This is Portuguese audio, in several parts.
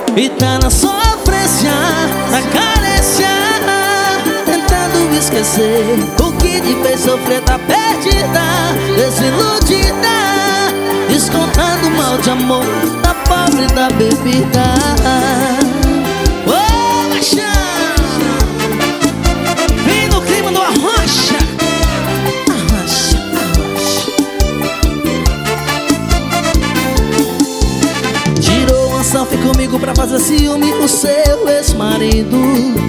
e tá na sofrência, na carência, tentando esquecer o que te fez sofrer. Tá perdida, desiludida, descontando mal de amor, da pobre da bebida. Ô, Machão, vem no clima do Arrocha. Arrocha, Arrocha. Tirou uma selfie comigo pra fazer ciúme o seu ex-marido.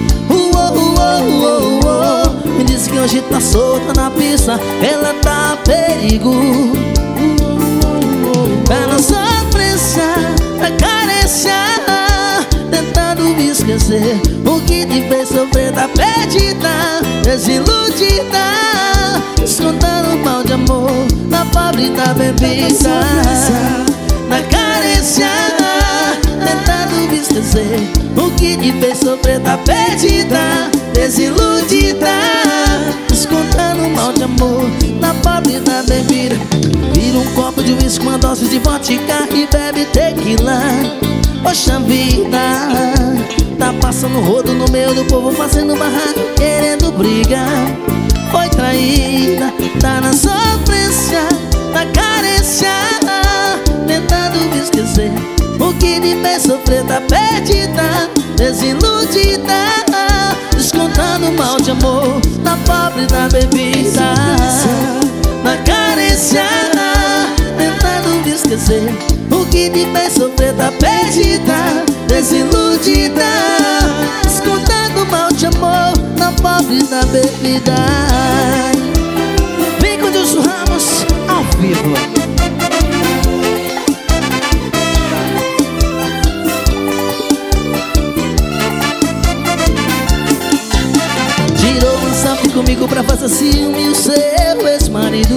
Me disse que hoje tá solta na pista, ela tá a perigo. Tá na sofrência, na carência, tentando me esquecer o que te fez sofrer. Tá perdida, desiludida, descontando mal de amor, na pobre da bebida. Na carência, tentando me esquecer o que te fez sofrer. Tá perdida, desiludida, descontando mal de amor, na pobre da bebida. Vira um copo de uísque, uma dose de vodka e bebe tequila. Poxa vida, tá passando rodo no meio do povo, fazendo barraco, querendo briga. Foi traída, tá na sofrência, na carência, tentando me esquecer o que te fez sofrer. Tá perdida, desiludida, descontando mal de amor, na pobre da bebida. Na carência, tentando me esquecer o que te fez sofrer. Tá perdida, desiludida, descontando mal de amor, na pobre da bebida. Vem com Dilson Ramos ao vivo. Tirou um selfie comigo pra fazer ciúme o seu ex-marido.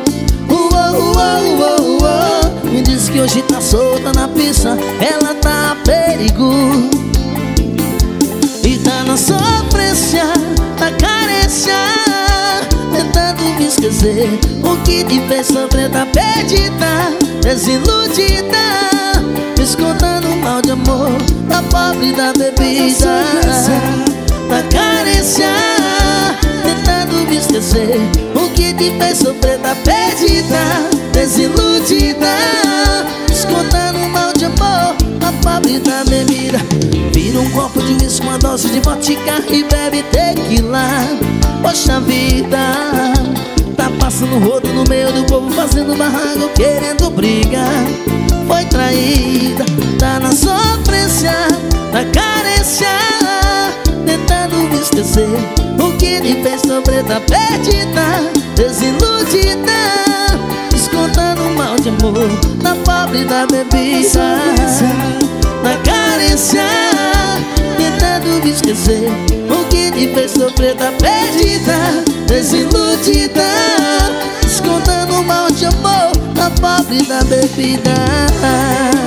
Me disse que hoje tá solta na pista, ela tá a perigo. E tá na sofrência, na carência, tentando me esquecer o que te fez sofrer. Tá perdida, desiludida, descontando mal de amor, na pobre da bebida. Na carência, tentando me esquecer o que te fez sofrer. Tá perdida, desiludida, descontando mal de amor, na pobre da bebida. Vira um copo de uísque, uma dose de vodka e bebe tequila. Poxa vida, tá passando rodo no meio do povo, fazendo barraco, querendo briga. Foi traída, tá na sofrência, na carência, tentando me esquecer o que te fez sofrer. Tá perdida, desiludida, descontando mal de amor, na pobre da bebida. Na carência, tentando me esquecer o que te fez sofrer. Tá perdida, desiludida, descontando mal de amor, na pobre da bebida.